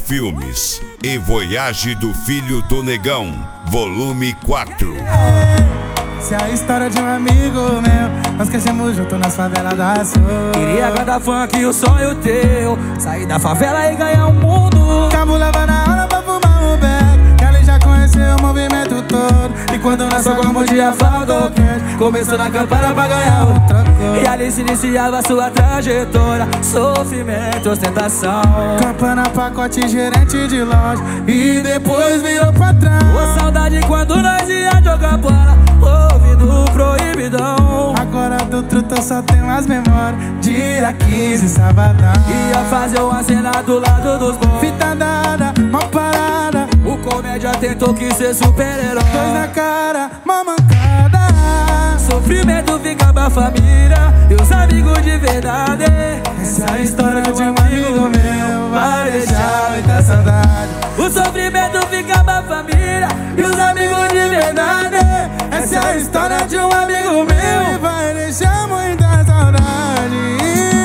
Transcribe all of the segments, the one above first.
Filmes e Voyage do Filho do Negão, volume 4. Essa é a história de um amigo meu, nós crescemos junto nas favelas da Sul. Queria cantar funk, o sonho teu, sair da favela e ganhar o mundo. Cabulava na hora pra fumar um beck, que ali já conheceu o movimento todo. E quando nós como um dia faltou cash, começou na campana pra ganhar o troco. E ali se iniciava a sua trajetória, sofrimento, ostentação. Campana, pacote, gerente de loja, e depois virou patrão. Ô saudade quando nós ia jogar bola, ouvindo proibidão. Agora do truto eu só tenho as memórias, dia 15, sabadão. Ia fazer uma cena do lado dos bons, fita dada, mó parada. O comédia tentou que ser super-herói. Dois na cara, mó mancada. Sofrimento fica pra família e os amigos de verdade. Essa é a história de um amigo meu, vai deixar muita saudade. O sofrimento fica pra família e os amigos de verdade. Essa é a história de um amigo meu, vai deixar muita saudade.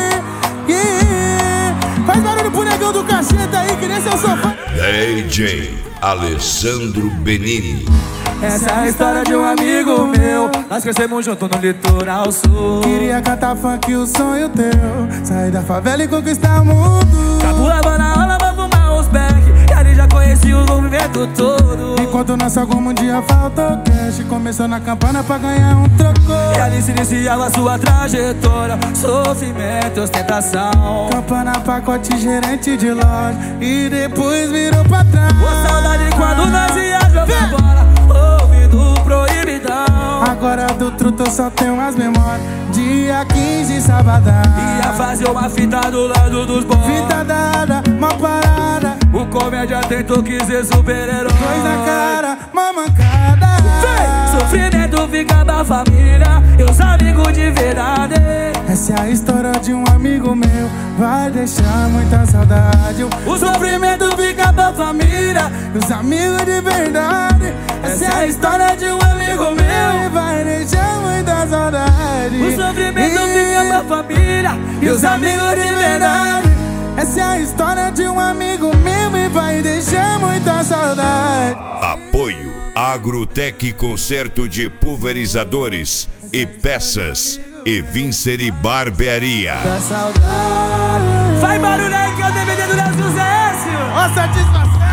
Faz barulho pro negão do cacheta aí, que nem seu sofá. DJ Alessandro Benini. Essa é a história de um amigo meu, nós crescemos junto no litoral sul. Queria cantar funk, o sonho teu, sair da favela e conquistar o mundo. Cabulava na aula pra fumar uns beck, e ali já conheci o movimento todo. Enquanto nosso algum dia faltou cash, começou na campana pra ganhar um troco. E ali se iniciava a sua trajetória, sofrimento, ostentação. Campana, pacote, gerente de loja, e depois virou patrão. Ô saudade quando nós ia jogar bola, ouvindo proibidão. Agora do truto eu só tenho as memórias, dia 15, sabadão. Ia fazer uma fita do lado dos bons, fita dada, mó parada. O comédia tentou que ser super-herói. Dois na cara, mó mancada. Sofrimento fica da família e os amigos de verdade. Essa é a história de um amigo meu, vai deixar muita saudade. O sofrimento fica da família e os amigos de verdade. Essa é a história de um amigo meu, vai deixar muita saudade. O sofrimento fica da família e os amigos de verdade. Essa é a história de um amigo meu e vai deixar muita saudade. Apoio Agrotec Concerto de Pulverizadores e Peças e Vincere Barbearia. Vai barulho aí que é o DVD do Léo José. Ó, satisfação.